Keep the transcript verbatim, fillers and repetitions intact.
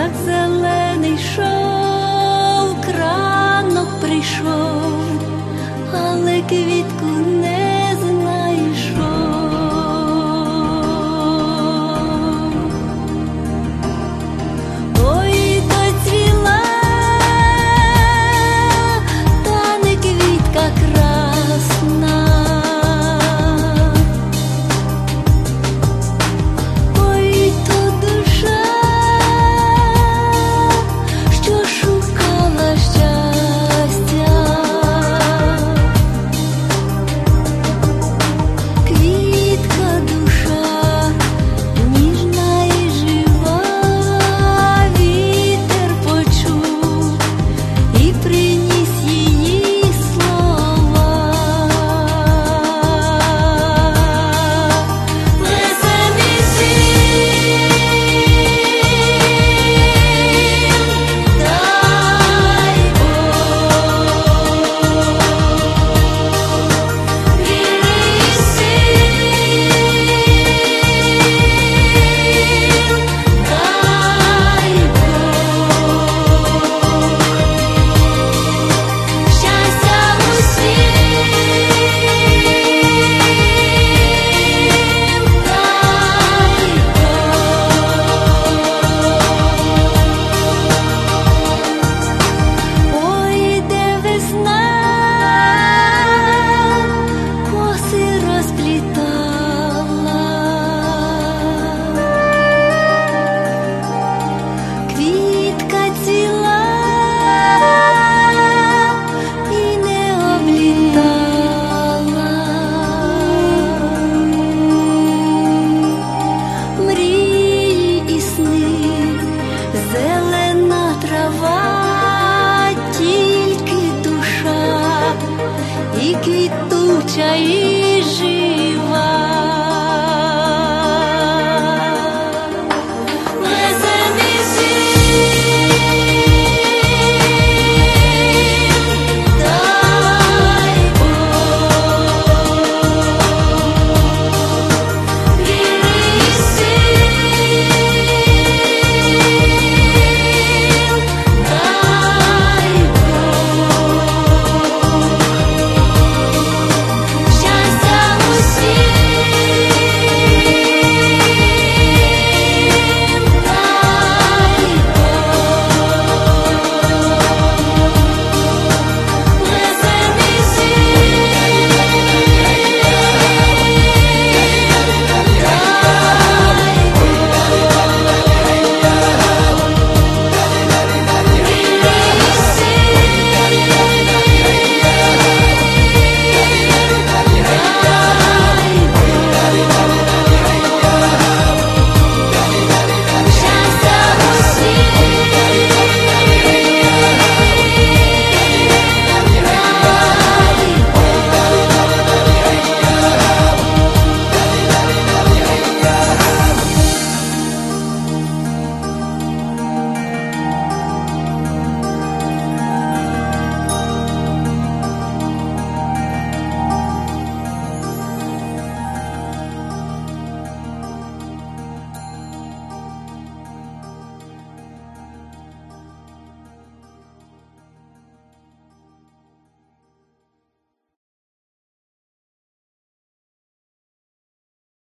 як зелений шов, кранок прийшов, але квітку не знайшов. Ой, доцвіла, та не квітка красна. Ой, то душа, що шукала щастя. Квітка душа, ніжна і жива, вітер почув і приніс її слова. Веселий світ, дай Бог, віри і сил, дай Бог, щастя усім, дай Бог. Ой, де весна коси розплітала, квітка цвіла і не облітала. Мрії і сни, зелена трава, тільки душа і квітуча і